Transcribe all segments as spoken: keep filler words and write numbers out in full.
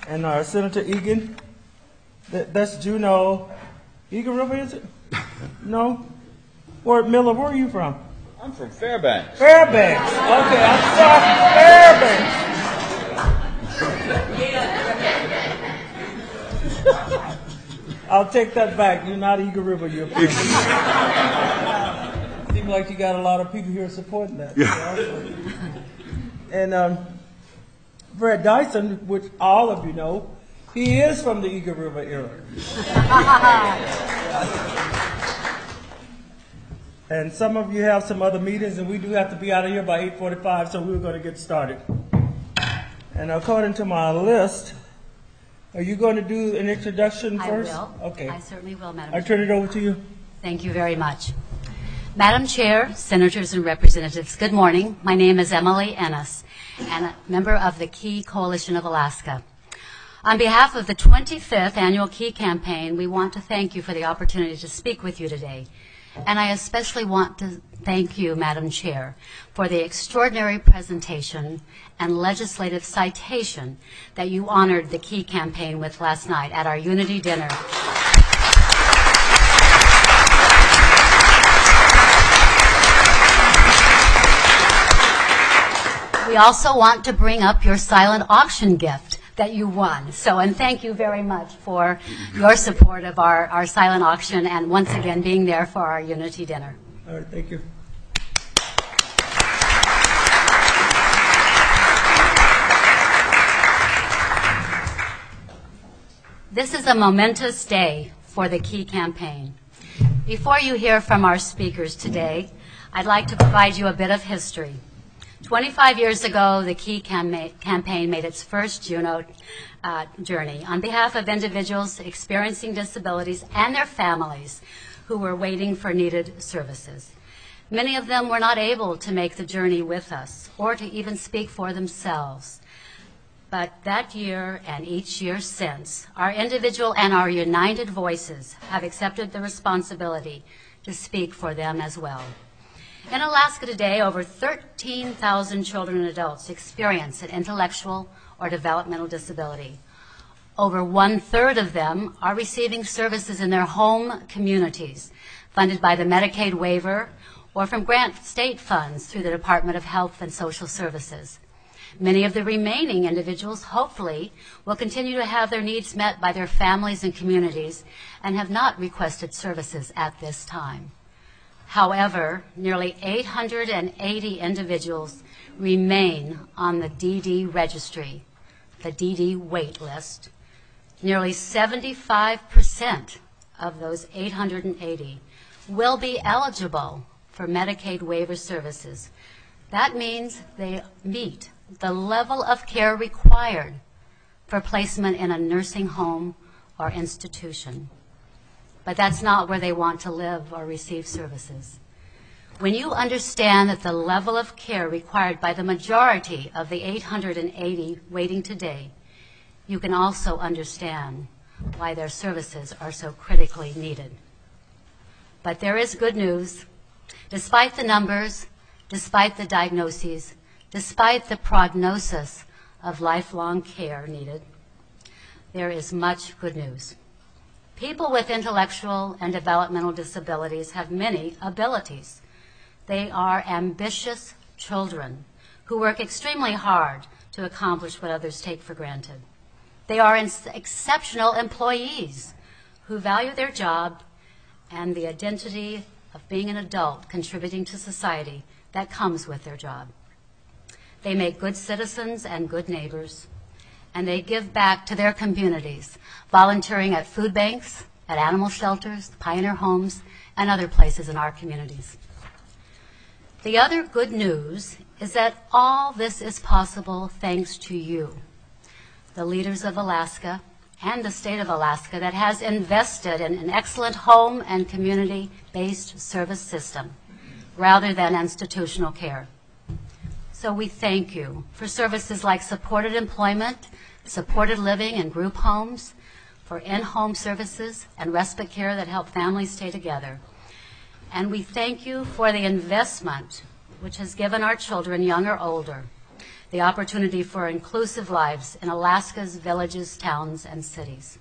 And uh, Senator Egan, that, that's Juneau. Eagle River, is it? No? Where, Miller, where are you from? I'm from Fairbanks. Fairbanks. Okay, I'm sorry, Fairbanks. I'll take that back. You're not Eagle River, you're Fairbanks. Seems like you got a lot of people here supporting that. Yeah. And um, Fred Dyson, which all of you know, he is from the Eagle River era. And some of you have some other meetings, and we do have to be out of here by eight forty-five, so we're going to get started. And according to my list, are you going to do an introduction first? I will. Okay. I certainly will, Madam I Chair. turn it over to you. Thank you very much. Madam Chair, Senators and Representatives, good morning. My name is Emily Ennis, and a member of the Key Coalition of Alaska. On behalf of the twenty-fifth Annual Key Campaign, we want to thank you for the opportunity to speak with you today. And I especially want to thank you, Madam Chair, for the extraordinary presentation and legislative citation that you honored the Key Campaign with last night at our Unity Dinner. We also want to bring up your silent auction gift that you won. So, and thank you very much for your support of our, our silent auction and once again being there for our Unity Dinner. All right, thank you. This is a momentous day for the Key Campaign. Before you hear from our speakers today, I'd like to provide you a bit of history. twenty-five years ago, the Key cam- Campaign made its first Juneau uh, journey on behalf of individuals experiencing disabilities and their families who were waiting for needed services. Many of them were not able to make the journey with us or to even speak for themselves. But that year and each year since, our individual and our united voices have accepted the responsibility to speak for them as well. In Alaska today, over thirteen thousand children and adults experience an intellectual or developmental disability. Over one-third of them are receiving services in their home communities, funded by the Medicaid waiver or from grant state funds through the Department of Health and Social Services. Many of the remaining individuals, hopefully, will continue to have their needs met by their families and communities and have not requested services at this time. However, nearly eight hundred eighty individuals remain on the D D registry, the D D wait list. Nearly seventy-five percent of those eight hundred eighty will be eligible for Medicaid waiver services. That means they meet the level of care required for placement in a nursing home or institution. But that's not where they want to live or receive services. When you understand that the level of care required by the majority of the eight hundred eighty waiting today, you can also understand why their services are so critically needed. But there is good news. Despite the numbers, despite the diagnoses, despite the prognosis of lifelong care needed, there is much good news. People with intellectual and developmental disabilities have many abilities. They are ambitious children who work extremely hard to accomplish what others take for granted. They are exceptional employees who value their job and the identity of being an adult contributing to society that comes with their job. They make good citizens and good neighbors, and they give back to their communities, volunteering at food banks, at animal shelters, pioneer homes, and other places in our communities. The other good news is that all this is possible thanks to you, the leaders of Alaska and the state of Alaska that has invested in an excellent home and community-based service system rather than institutional care. So we thank you for services like supported employment, supported living and group homes, for in-home services and respite care that help families stay together. And we thank you for the investment which has given our children, young or older, the opportunity for inclusive lives in Alaska's villages, towns, and cities.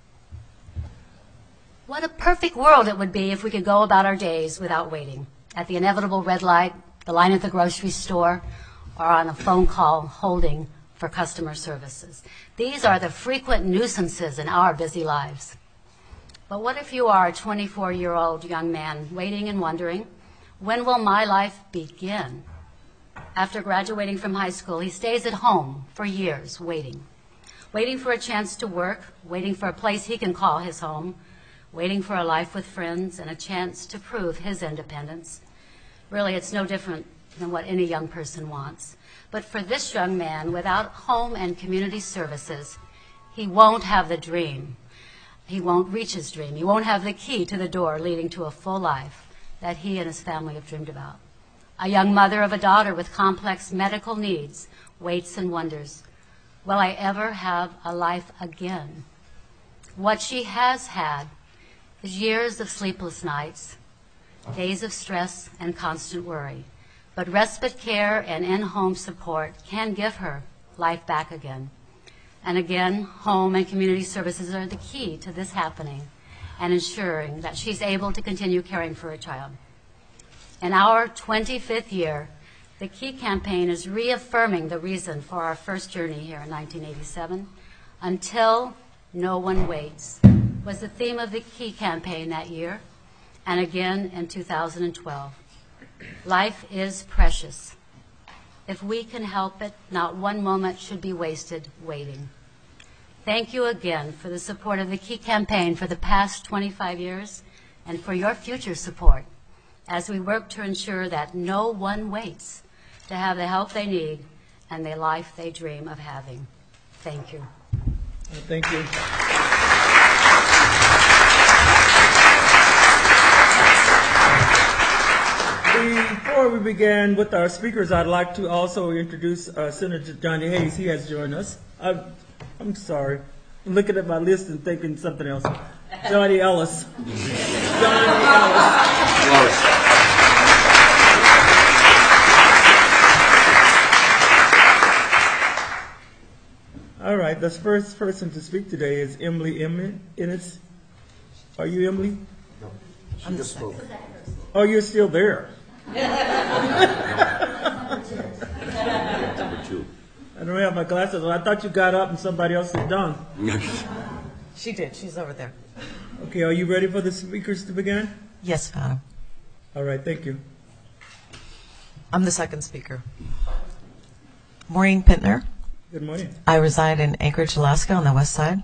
What a perfect world it would be if we could go about our days without waiting at the inevitable red light, the line at the grocery store, or on a phone call holding for customer services. These are the frequent nuisances in our busy lives. But what if you are a twenty-four-year-old young man waiting and wondering, when will my life begin? After graduating from high school, he stays at home for years waiting. Waiting for a chance to work, waiting for a place he can call his home, waiting for a life with friends and a chance to prove his independence. Really, it's no different than what any young person wants. But for this young man, without home and community services, he won't have the dream. He won't reach his dream. He won't have the key to the door leading to a full life that he and his family have dreamed about. A young mother of a daughter with complex medical needs waits and wonders, will I ever have a life again? What she has had is years of sleepless nights, days of stress and constant worry. But respite care and in-home support can give her life back again. And again, home and community services are the key to this happening and ensuring that she's able to continue caring for her child. In our twenty-fifth year, the KEY campaign is reaffirming the reason for our first journey here in nineteen eighty-seven. Until No One Waits was the theme of the KEY campaign that year, and again in two thousand twelve. Life is precious. If we can help it, not one moment should be wasted waiting. Thank you again for the support of the KEY campaign for the past twenty-five years and for your future support as we work to ensure that no one waits to have the help they need and the life they dream of having. Thank you. Thank you. Before we begin with our speakers, I'd like to also introduce uh, Senator Johnny Hayes. He has joined us. I, I'm sorry. I'm looking at my list and thinking something else. Johnny Ellis. Johnny Ellis. All right, the first person to speak today is Emily Ennis. Are you Emily? No, she just spoke. Oh, you're still there. Number two. I don't have my glasses on. I thought you got up and somebody else is done. She did. She's over there. Okay, are you ready for the speakers to begin? Yes, madam. All right, thank you. I'm the second speaker. Maureen Pintner. Good morning. I reside in Anchorage, Alaska on the west side.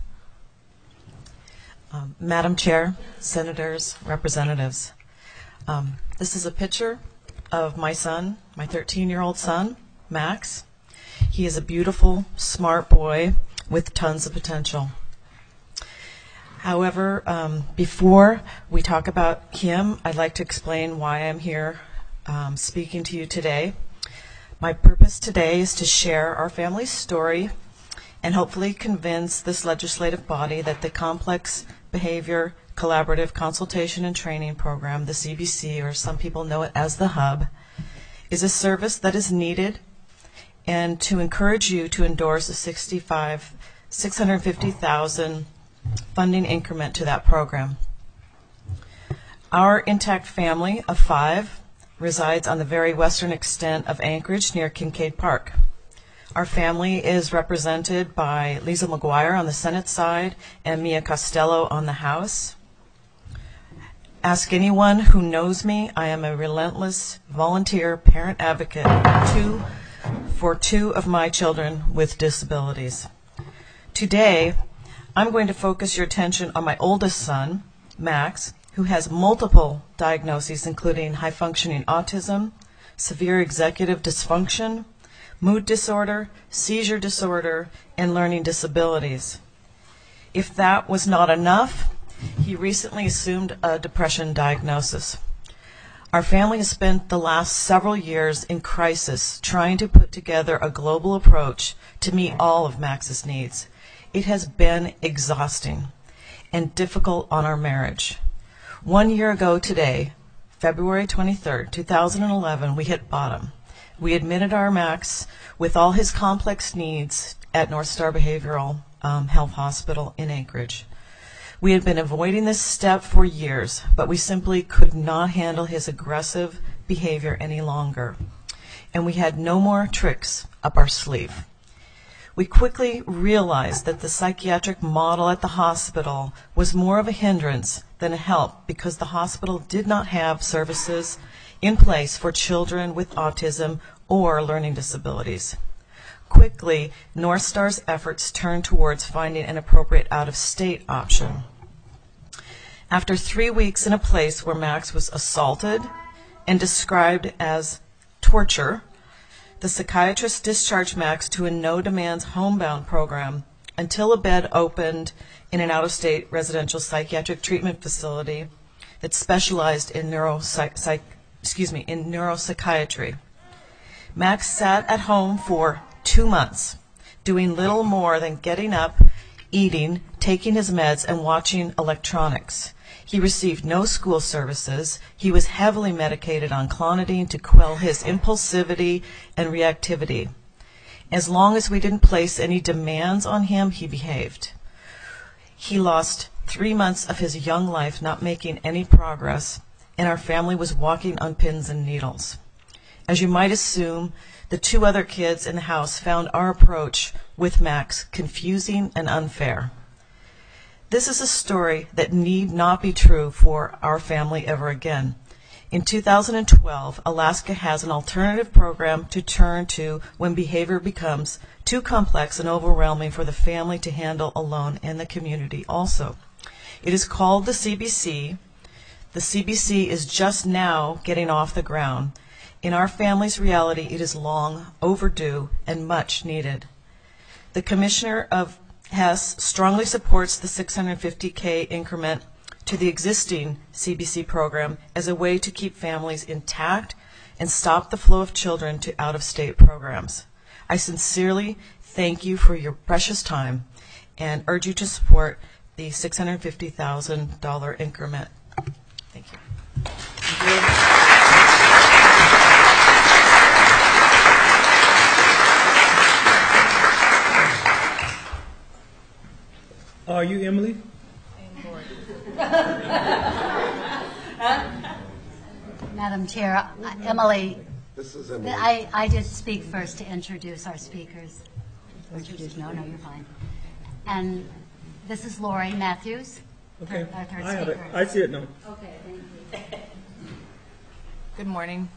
Um, Madam Chair, Senators, Representatives, um, this is a picture of my son, my thirteen-year-old son, Max. He is a beautiful, smart boy with tons of potential. However, um, before we talk about him, I'd like to explain why I'm here um, speaking to you today. My purpose today is to share our family's story and hopefully convince this legislative body that the Complex Behavior Collaborative Consultation and Training Program, the C B C, or some people know it as the Hub, is a service that is needed, and to encourage you to endorse a sixty-five, six hundred fifty thousand funding increment to that program. Our intact family of five resides on the very western extent of Anchorage near Kincaid Park. Our family is represented by Lisa McGuire on the Senate side and Mia Costello on the House. Ask anyone who knows me, I am a relentless volunteer parent advocate two, for two of my children with disabilities. Today, I'm going to focus your attention on my oldest son, Max, who has multiple diagnoses including high-functioning autism, severe executive dysfunction, mood disorder, seizure disorder, and learning disabilities. If that was not enough, he recently assumed a depression diagnosis. Our family has spent the last several years in crisis trying to put together a global approach to meet all of Max's needs. It has been exhausting and difficult on our marriage. One year ago today, February twenty-third, two thousand eleven, we hit bottom. we admitted our Max with all his complex needs at North Star Behavioral um, Health Hospital in Anchorage. We had been avoiding this step for years, but we simply could not handle his aggressive behavior any longer, and we had no more tricks up our sleeve. We quickly realized that the psychiatric model at the hospital was more of a hindrance than a help because the hospital did not have services in place for children with autism or learning disabilities. Quickly, North Star's efforts turned towards finding an appropriate out-of-state option. After three weeks in a place where Max was assaulted and described as torture, the psychiatrist discharged Max to a no-demands homebound program until a bed opened in an out-of-state residential psychiatric treatment facility that specialized in neuropsych- psych- excuse me, in neuropsychiatry. Max sat at home for two months, doing little more than getting up, eating, taking his meds, and watching electronics. He received no school services. He was heavily medicated on clonidine to quell his impulsivity and reactivity. As long as we didn't place any demands on him, he behaved. He lost three months of his young life not making any progress, and our family was walking on pins and needles. As you might assume, the two other kids in the house found our approach with Max confusing and unfair. This is a story that need not be true for our family ever again. In two thousand twelve, Alaska has an alternative program to turn to when behavior becomes too complex and overwhelming for the family to handle alone and the community also. It is called the C B C. The C B C is just now getting off the ground. In our family's reality, it is long overdue and much needed. The Commissioner of Hess strongly supports the six hundred fifty K increment to the existing C B C program as a way to keep families intact and stop the flow of children to out-of-state programs. I sincerely thank you for your precious time and urge you to support the six hundred fifty thousand dollars increment. Thank you. Thank you. Are you Emily? Madam Chair, uh, Emily, This is Emily. I, I did speak first to introduce our speakers. Introduce, no, no, you're fine. And this is Lori Matthews, Okay. our third I have it. speaker. I see it now. Okay, thank you. Good morning.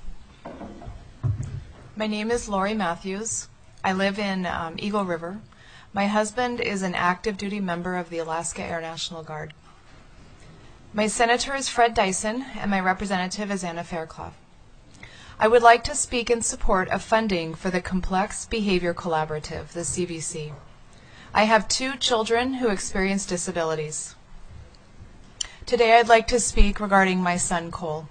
My name is Lori Matthews. I live in um, Eagle River. My husband is an active duty member of the Alaska Air National Guard. My senator is Fred Dyson, and my representative is Anna Fairclough. I would like to speak in support of funding for the Complex Behavior Collaborative, the C B C. I have two children who experience disabilities. Today I'd like to speak regarding my son Cole.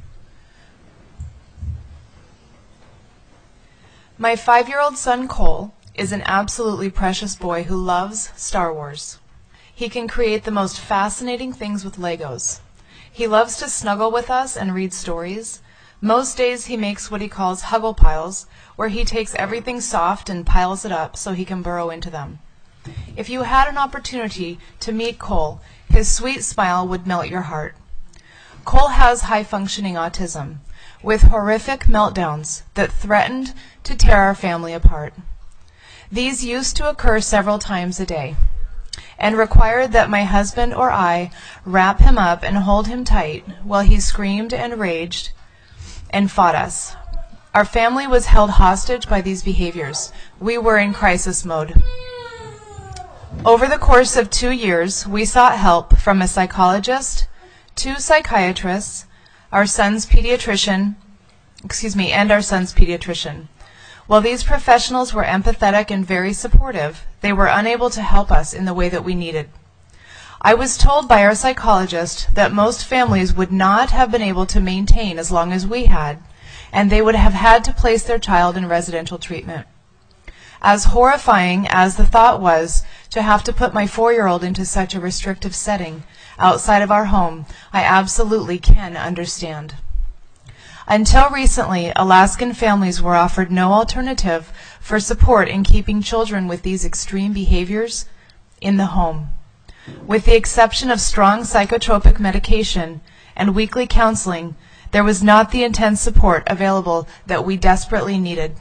My five-year-old son Cole is an absolutely precious boy who loves Star Wars. He can create the most fascinating things with Legos. He loves to snuggle with us and read stories. Most days he makes what he calls huggle piles, where he takes everything soft and piles it up so he can burrow into them. If you had an opportunity to meet Cole, his sweet smile would melt your heart. Cole has high-functioning autism, with horrific meltdowns that threatened to tear our family apart. These used to occur several times a day, and required that my husband or I wrap him up and hold him tight while he screamed and raged and fought us. Our family was held hostage by these behaviors. We were in crisis mode. Over the course of two years, we sought help from a psychologist, two psychiatrists, our son's pediatrician, excuse me, and our son's pediatrician. While these professionals were empathetic and very supportive, they were unable to help us in the way that we needed. I was told by our psychologist that most families would not have been able to maintain as long as we had, and they would have had to place their child in residential treatment. As horrifying as the thought was to have to put my four-year-old into such a restrictive setting outside of our home, I absolutely can understand. Until recently, Alaskan families were offered no alternative for support in keeping children with these extreme behaviors in the home. With the exception of strong psychotropic medication and weekly counseling, there was not the intense support available that we desperately needed.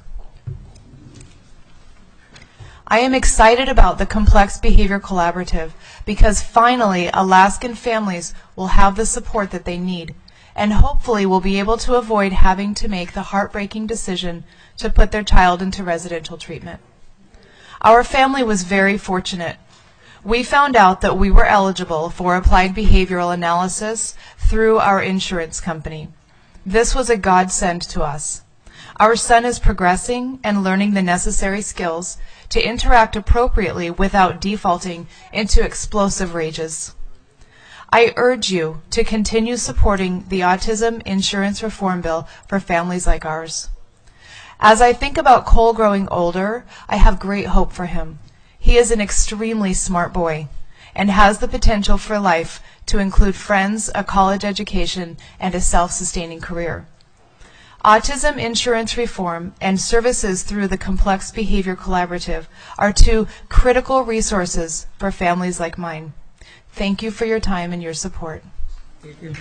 I am excited about the Complex Behavior Collaborative because finally Alaskan families will have the support that they need and hopefully will be able to avoid having to make the heartbreaking decision to put their child into residential treatment. Our family was very fortunate. We found out that we were eligible for applied behavioral analysis through our insurance company. This was a godsend to us. Our son is progressing and learning the necessary skills to interact appropriately without defaulting into explosive rages. I urge you to continue supporting the Autism Insurance Reform Bill for families like ours. As I think about Cole growing older, I have great hope for him. He is an extremely smart boy and has the potential for life to include friends, a college education, and a self-sustaining career. Autism insurance reform and services through the Complex Behavior Collaborative are two critical resources for families like mine. Thank you for your time and your support. Thank you.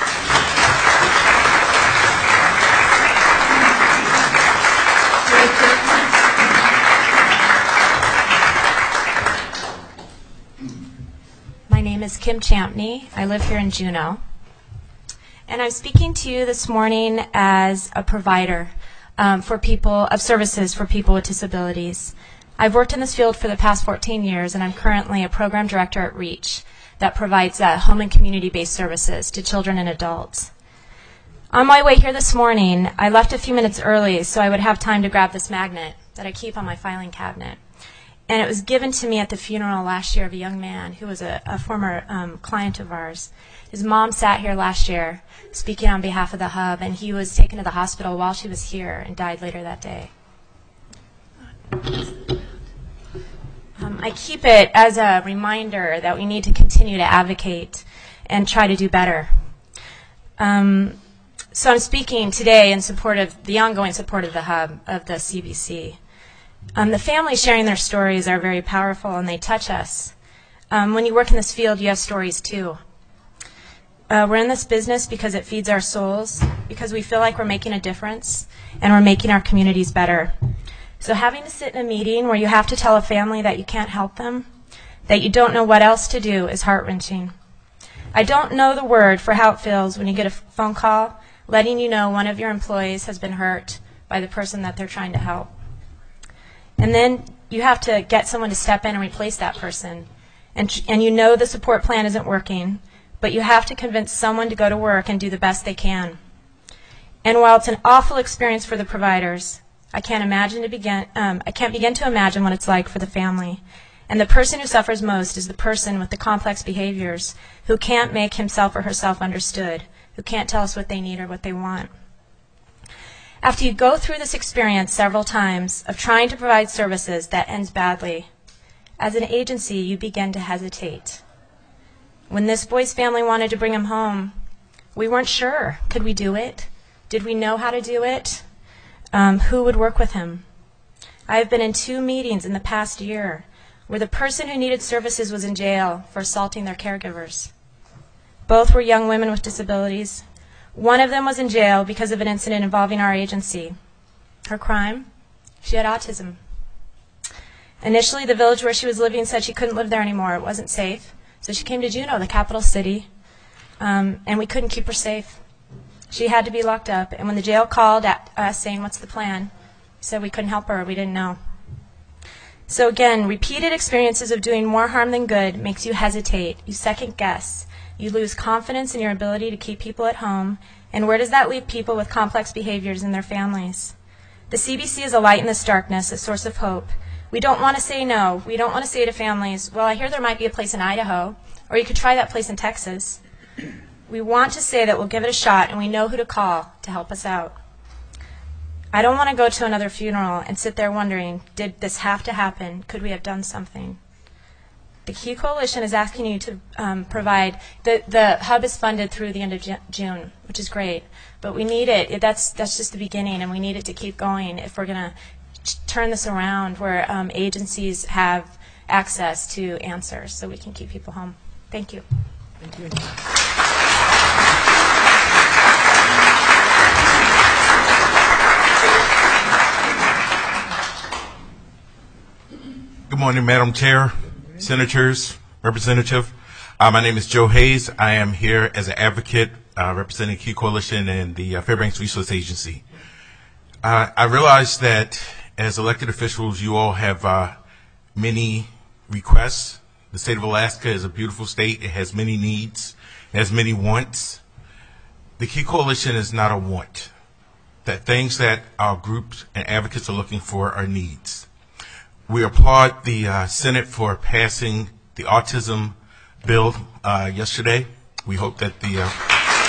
My name is Kim Champney. I live here in Juneau. And I'm speaking to you this morning as a provider um, for people of services for people with disabilities. I've worked in this field for the past fourteen years, and I'm currently a program director at REACH that provides uh, home and community-based services to children and adults. On my way here this morning, I left a few minutes early so I would have time to grab this magnet that I keep on my filing cabinet. And it was given to me at the funeral last year of a young man who was a, a former um, client of ours. His mom sat here last year speaking on behalf of the hub, and he was taken to the hospital while she was here and died later that day. Um, I keep it as a reminder that we need to continue to advocate and try to do better. Um, so I'm speaking today in support of the ongoing support of the hub of the C B C. Um, the families sharing their stories are very powerful and they touch us. Um, when you work in this field, you have stories too. Uh, we're in this business because it feeds our souls, because we feel like we're making a difference and we're making our communities better. So having to sit in a meeting where you have to tell a family that you can't help them, that you don't know what else to do, is heart-wrenching. I don't know the word for how it feels when you get a phone call letting you know one of your employees has been hurt by the person that they're trying to help. And then you have to get someone to step in and replace that person. And, and you know the support plan isn't working, but you have to convince someone to go to work and do the best they can. And while it's an awful experience for the providers, I can't imagine to begin, um, I can't begin to imagine what it's like for the family. And the person who suffers most is the person with the complex behaviors who can't make himself or herself understood, who can't tell us what they need or what they want. After you go through this experience several times of trying to provide services that ends badly, as an agency, you begin to hesitate. When this boy's family wanted to bring him home, we weren't sure. Could we do it? Did we know how to do it? Um, who would work with him? I have been in two meetings in the past year where the person who needed services was in jail for assaulting their caregivers. Both were young women with disabilities. One of them was in jail because of an incident involving our agency. Her crime? She had autism. Initially, the village where she was living said she couldn't live there anymore. It wasn't safe. So she came to Juneau, the capital city, um, and we couldn't keep her safe. She had to be locked up. And when the jail called at us saying, "What's the plan?" we said we couldn't help her. We didn't know. So again, repeated experiences of doing more harm than good makes you hesitate. You second guess. You lose confidence in your ability to keep people at home. And where does that leave people with complex behaviors and their families? The C B C is a light in this darkness, a source of hope. We don't want to say no. We don't want to say to families, well, I hear there might be a place in Idaho, or you could try that place in Texas. We want to say that we'll give it a shot and we know who to call to help us out. I don't want to go to another funeral and sit there wondering, did this have to happen? Could we have done something? The Key Coalition is asking you to um, provide, the, the hub is funded through the end of Ju- June, which is great, but we need it, it that's, that's just the beginning, and we need it to keep going if we're going to ch- turn this around where um, agencies have access to answers so we can keep people home. Thank you. Thank you. Good morning, Madam Chair, Senators, Representative. Uh, my name is Joe Hayes. I am here as an advocate uh, representing Key Coalition and the uh, Fairbanks Resource Agency. Uh, I realize that as elected officials, you all have uh, many requests. The state of Alaska is a beautiful state. It has many needs. It has many wants. The Key Coalition is not a want. That things that our groups and advocates are looking for are needs. We applaud the uh, Senate for passing the autism bill uh, yesterday. We hope that the uh,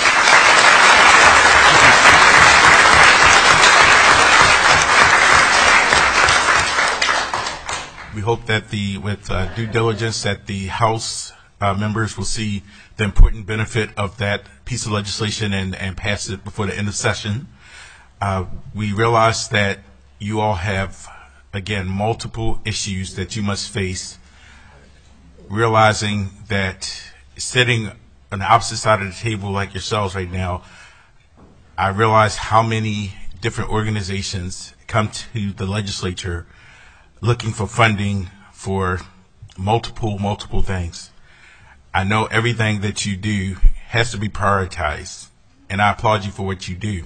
we hope that the with uh, due diligence that the House uh, members will see the important benefit of that piece of legislation and, and pass it before the end of session. Uh, we realize that you all have, again, multiple issues that you must face, realizing that sitting on the opposite side of the table like yourselves right now, I realize how many different organizations come to the legislature looking for funding for multiple, multiple things. I know everything that you do has to be prioritized, and I applaud you for what you do.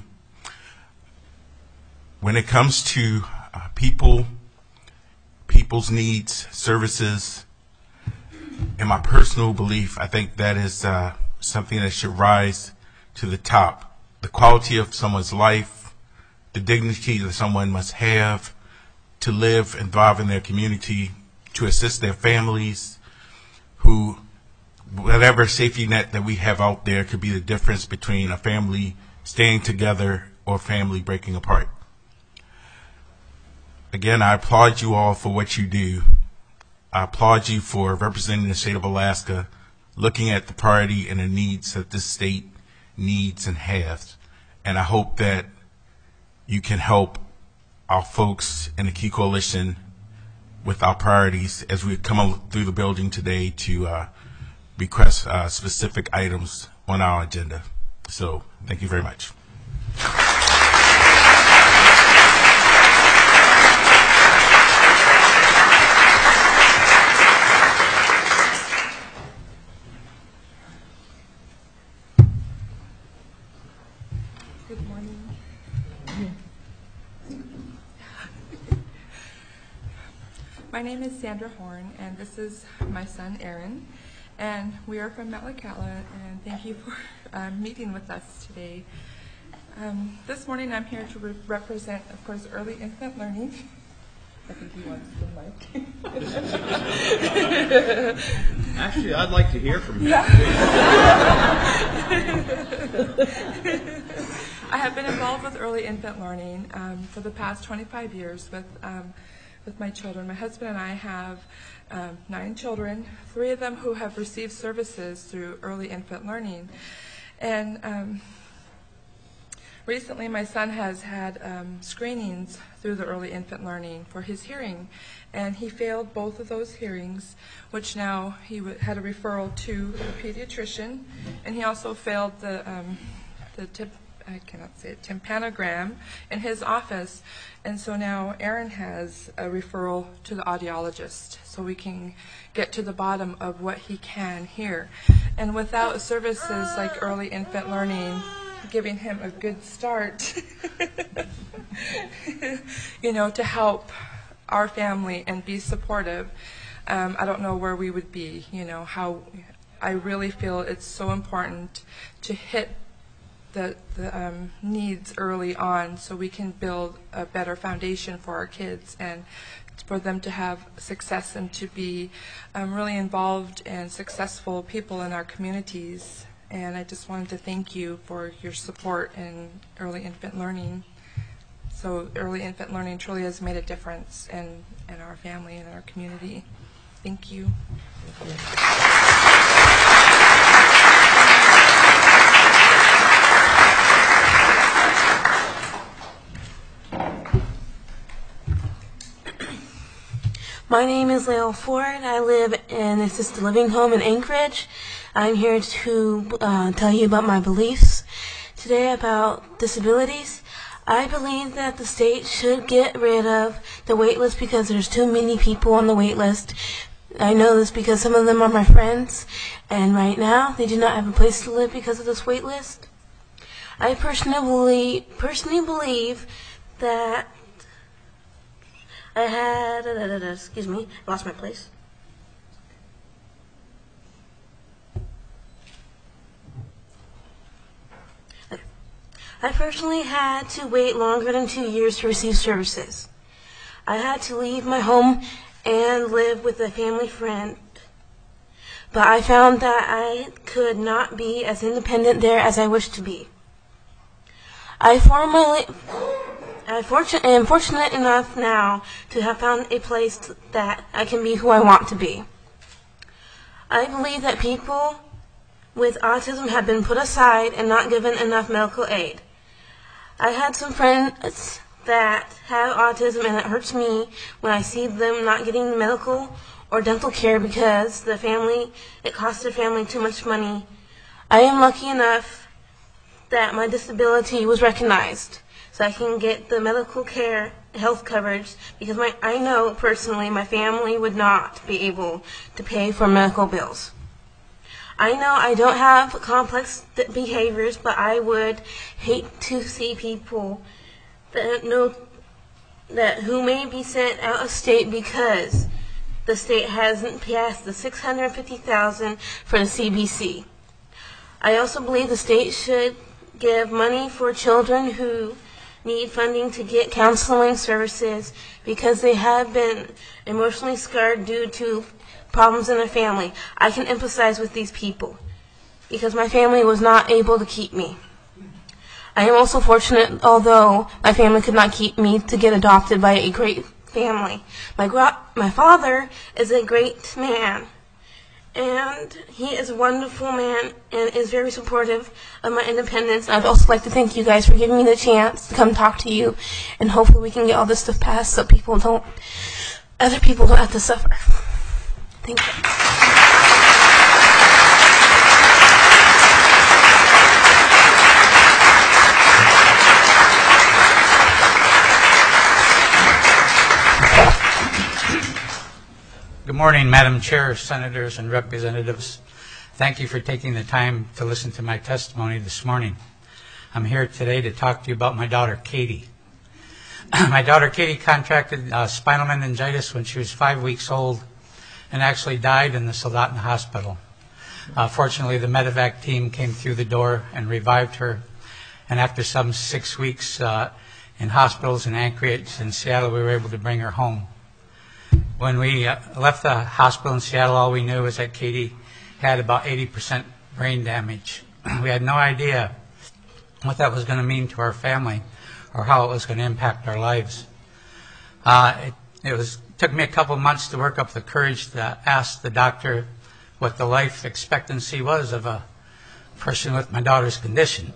When it comes to uh, people, people's needs, services, in my personal belief, I think that is uh, something that should rise to the top. The quality of someone's life, the dignity that someone must have to live and thrive in their community, to assist their families, who, whatever safety net that we have out there could be the difference between a family staying together or a family breaking apart. Again, I applaud you all for what you do. I applaud you for representing the state of Alaska, looking at the priority and the needs that this state needs and has. And I hope that you can help our folks in the Key Coalition with our priorities as we come up through the building today to uh, request uh, specific items on our agenda. So thank you very much. Good morning. My name is Sandra Horn, and this is my son, Aaron, and we are from Metlakatla, and thank you for uh, meeting with us today. Um, this morning I'm here to re represent, of course, early infant learning. I think he wants the mic. Actually, I'd like to hear from you. I have been involved with early infant learning um, for the past twenty-five years with um, with my children. My husband and I have um, nine children, three of them who have received services through early infant learning. And um, recently my son has had um, screenings through the early infant learning for his hearing, and he failed both of those hearings, which now he w had a referral to a pediatrician, and he also failed the, um, the tip I cannot say it, tympanogram in his office, and so now Aaron has a referral to the audiologist so we can get to the bottom of what he can hear. And without services like early infant learning giving him a good start, you know, to help our family and be supportive, um, I don't know where we would be, you know, how I really feel it's so important to hit the, the um, needs early on so we can build a better foundation for our kids and for them to have success and to be um, really involved and successful people in our communities. And I just wanted to thank you for your support in early infant learning. So early infant learning truly has made a difference in, in our family and in our community. Thank you. My name is Lael Ford. I live in an assisted living home in Anchorage. I'm here to uh, tell you about my beliefs today about disabilities. I believe that the state should get rid of the wait list because there's too many people on the wait list. I know this because some of them are my friends, and right now they do not have a place to live because of this wait list. I personally, personally believe that I had, da, da, da, da, excuse me, I lost my place. I personally had to wait longer than two years to receive services. I had to leave my home and live with a family friend, but I found that I could not be as independent there as I wished to be. I formally... I fortunate, am fortunate enough now to have found a place that I can be who I want to be. I believe that people with autism have been put aside and not given enough medical aid. I had some friends that have autism, and it hurts me when I see them not getting medical or dental care because the family, it costs their family too much money. I am lucky enough that my disability was recognized, so I can get the medical care, health coverage, because my, I know personally my family would not be able to pay for medical bills. I know I don't have complex behaviors, but I would hate to see people that know that who may be sent out of state because the state hasn't passed the six hundred fifty thousand dollars for the C B C. I also believe the state should give money for children who need funding to get counseling services because they have been emotionally scarred due to problems in their family. I can empathize with these people because my family was not able to keep me. I am also fortunate, although my family could not keep me, to get adopted by a great family. My, gra- my father is a great man, and he is a wonderful man and is very supportive of my independence. I'd also like to thank you guys for giving me the chance to come talk to you, and hopefully we can get all this stuff passed so people don't, other people don't have to suffer. Thank you. Good morning, Madam Chair, Senators, and Representatives. Thank you for taking the time to listen to my testimony this morning. I'm here today to talk to you about my daughter, Katie. My daughter, Katie, contracted uh, spinal meningitis when she was five weeks old and actually died in the Soldotna Hospital. Uh, fortunately, the medevac team came through the door and revived her, and after some six weeks uh, in hospitals in Anchorage and Seattle, we were able to bring her home. When we uh, left the hospital in Seattle, all we knew was that Katie had about eighty percent brain damage. We had no idea what that was going to mean to our family or how it was going to impact our lives. Uh, it, it was took me a couple of months to work up the courage to ask the doctor what the life expectancy was of a person with my daughter's condition.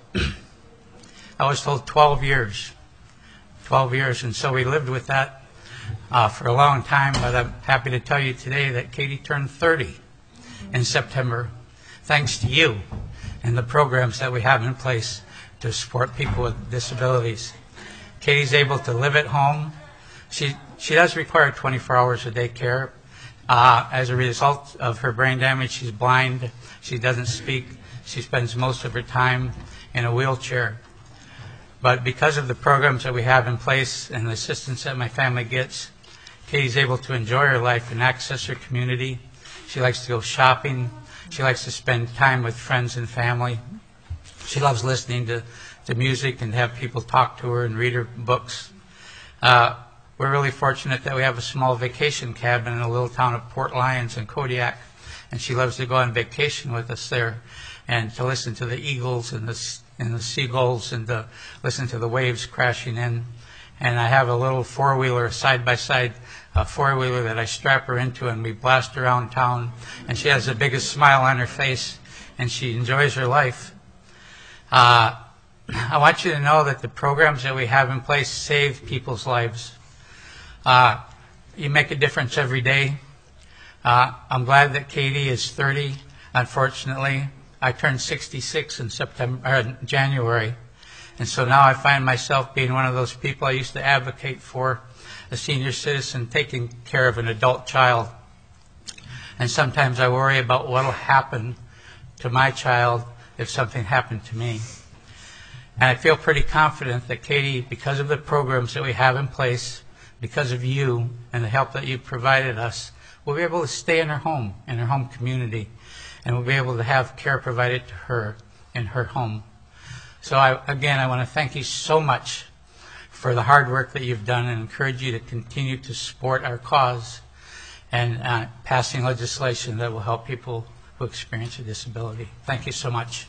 I was told twelve years. twelve years, and so we lived with that Uh, for a long time, but I'm happy to tell you today that Katie turned thirty in September, thanks to you and the programs that we have in place to support people with disabilities. Katie's able to live at home. She she does require twenty-four hours a day care. Uh, as a result of her brain damage, she's blind. She doesn't speak. She spends most of her time in a wheelchair. But because of the programs that we have in place and the assistance that my family gets, Katie's able to enjoy her life and access her community. She likes to go shopping. She likes to spend time with friends and family. She loves listening to, to music and have people talk to her and read her books. Uh, we're really fortunate that we have a small vacation cabin in a little town of Port Lions in Kodiak, and she loves to go on vacation with us there and to listen to the eagles and the and the seagulls and to listen to the waves crashing in. and I have a little four-wheeler, side-by-side uh, four-wheeler that I strap her into, and we blast around town, and she has the biggest smile on her face, and she enjoys her life. Uh, I want you to know that the programs that we have in place save people's lives. Uh, you make a difference every day. Uh, I'm glad that Katie is thirty. Unfortunately, I turned sixty-six in September, or January, and so now I find myself being one of those people I used to advocate for, a senior citizen taking care of an adult child. And sometimes I worry about what will happen to my child if something happened to me. And I feel pretty confident that Katie, because of the programs that we have in place, because of you and the help that you've provided us, will be able to stay in her home, in her home community, and will be able to have care provided to her in her home. So I, again, I want to thank you so much for the hard work that you've done and encourage you to continue to support our cause and uh, passing legislation that will help people who experience a disability. Thank you so much.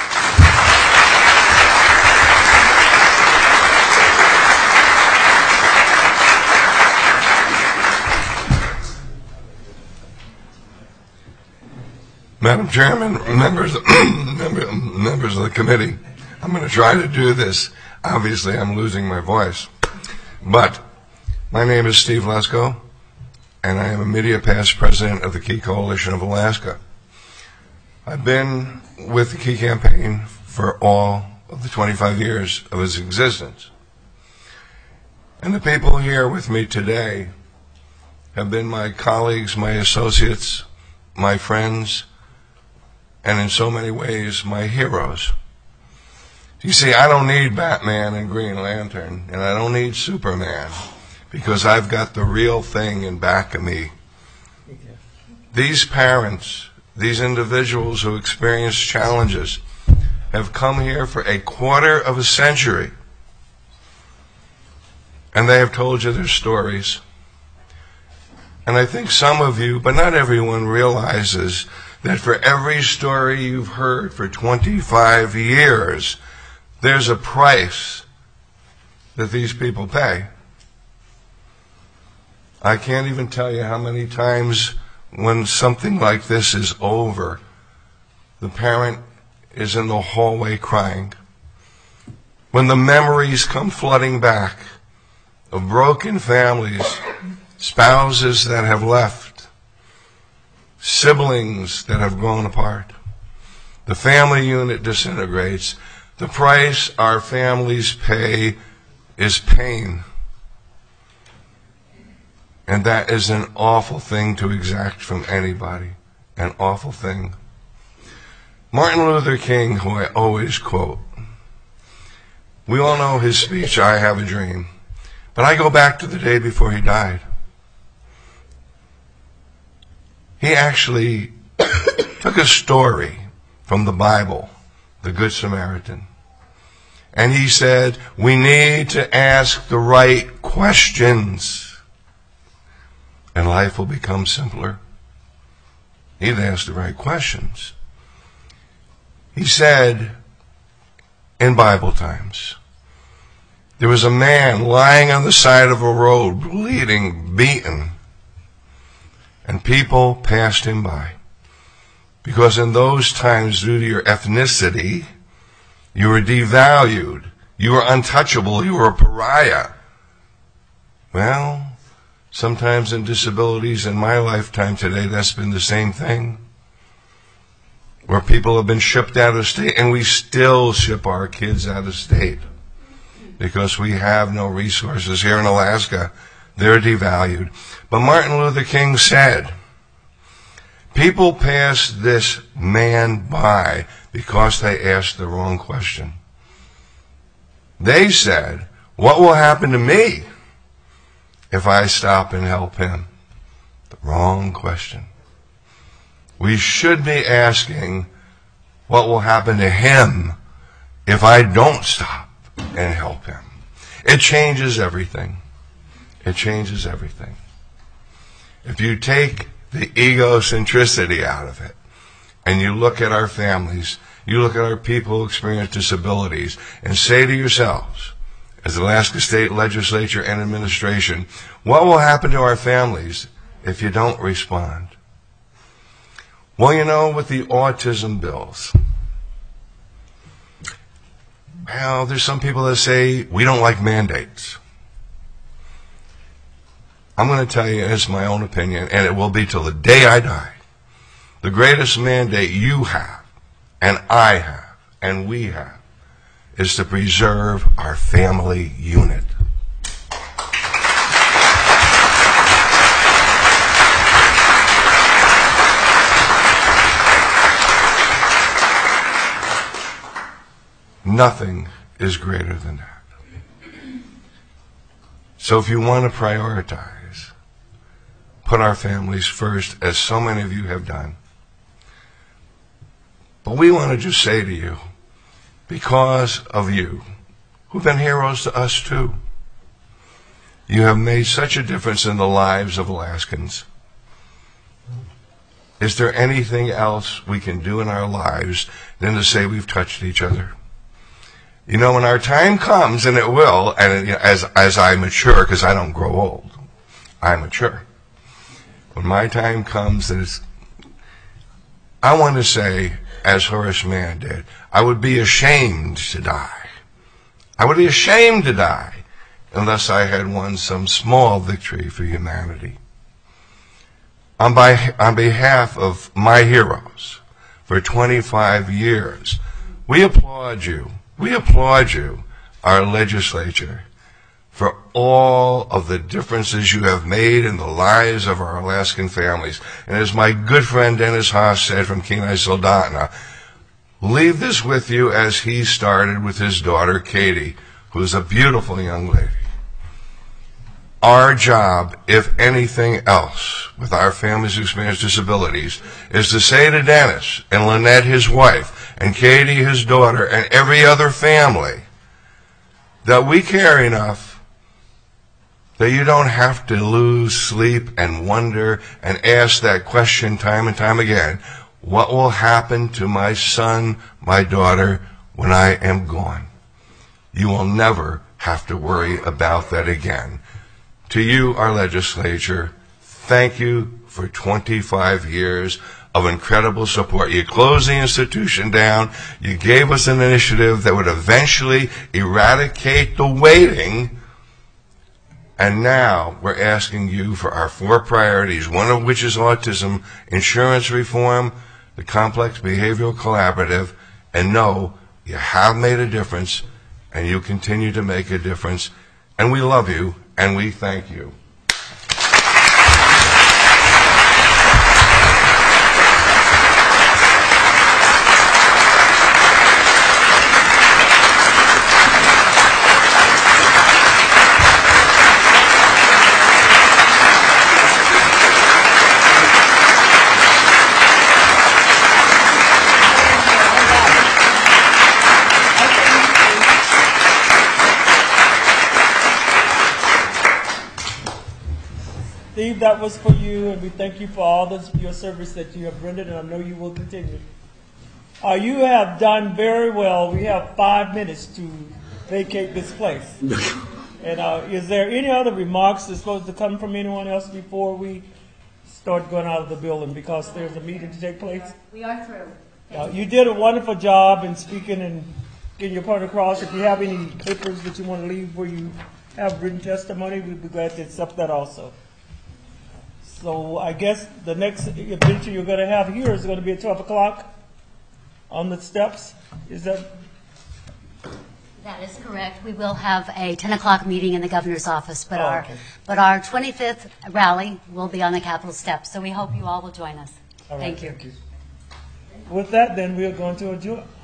Madam Chairman, members, members of the committee, I'm going to try to do this. Obviously, I'm losing my voice. But my name is Steve Lesko, and I am a media past president of the Key Coalition of Alaska. I've been with the Key campaign for all of the twenty-five years of its existence. And the people here with me today have been my colleagues, my associates, my friends, and in so many ways, my heroes. You see, I don't need Batman and Green Lantern, and I don't need Superman, because I've got the real thing in back of me. These parents, these individuals who experience challenges, have come here for a quarter of a century, and they have told you their stories. And I think some of you, but not everyone, realizes that for every story you've heard for twenty-five years, there's a price that these people pay. I can't even tell you how many times when something like this is over, the parent is in the hallway crying. When the memories come flooding back of broken families, spouses that have left, siblings that have grown apart, the family unit disintegrates. The price our families pay is pain. And that is an awful thing to exact from anybody. An awful thing. Martin Luther King, who I always quote, we all know his speech, "I Have a Dream." But I go back to the day before he died. He actually took a story from the Bible, the Good Samaritan, and he said, we need to ask the right questions, and life will become simpler. You need to ask the right questions. He said, in Bible times, there was a man lying on the side of a road, bleeding, beaten, and people passed him by. Because in those times, due to your ethnicity, you were devalued, you were untouchable, you were a pariah. Well, sometimes in disabilities in my lifetime today, that's been the same thing. Where people have been shipped out of state, and we still ship our kids out of state because we have no resources here in Alaska. They're devalued. But Martin Luther King said, people passed this man by because they asked the wrong question. They said, what will happen to me if I stop and help him? The wrong question. We should be asking, what will happen to him if I don't stop and help him? It changes everything. It changes everything. If you take the egocentricity out of it, and you look at our families, you look at our people who experience disabilities, and say to yourselves, as the Alaska State Legislature and Administration, what will happen to our families if you don't respond? Well, you know, with the autism bills, well, there's some people that say we don't like mandates. I'm going to tell you, it's my own opinion, and it will be till the day I die, the greatest mandate you have, and I have, and we have, is to preserve our family unit. Nothing is greater than that. So if you want to prioritize, put our families first, as so many of you have done. But we want to just say to you, because of you, who've been heroes to us too, you have made such a difference in the lives of Alaskans. Is there anything else we can do in our lives than to say we've touched each other? You know, when our time comes, and it will, and you know, as as I mature, because I don't grow old, I mature. When my time comes, that it's, I want to say, as Horace Mann did, I would be ashamed to die. I would be ashamed to die unless I had won some small victory for humanity. On, by, on behalf of my heroes for twenty-five years, we applaud you. We applaud you, our legislature, for all of the differences you have made in the lives of our Alaskan families. And as my good friend Dennis Haas said from Kenai Soldotna, leave this with you as he started with his daughter Katie, who is a beautiful young lady. Our job, if anything else, with our families who experience disabilities, is to say to Dennis and Lynette, his wife, and Katie, his daughter, and every other family, that we care enough that you don't have to lose sleep and wonder and ask that question time and time again, what will happen to my son, my daughter, when I am gone? You will never have to worry about that again. To you, our legislature, thank you for twenty-five years of incredible support. You closed the institution down. You gave us an initiative that would eventually eradicate the waiting. And now we're asking you for our four priorities, one of which is autism, insurance reform, the Complex Behavioral Collaborative, and know you have made a difference, and you continue to make a difference. And we love you, and we thank you. Steve, that was for you, and we thank you for all this, your service that you have rendered, and I know you will continue. Uh, you have done very well. We have five minutes to vacate this place. And uh, is there any other remarks that's supposed to come from anyone else before we start going out of the building, because there's a meeting to take place? We are through. Uh, you did a wonderful job in speaking and getting your point across. If you have any papers that you want to leave where you have written testimony, we'd be glad to accept that also. So I guess the next adventure you're going to have here is going to be at twelve o'clock on the steps. Is that? That is correct. We will have a ten o'clock meeting in the governor's office, but Oh, our okay. but our twenty-fifth rally will be on the Capitol steps. So we hope you all will join us. All right, Thank you. With that, then we're going to adjourn.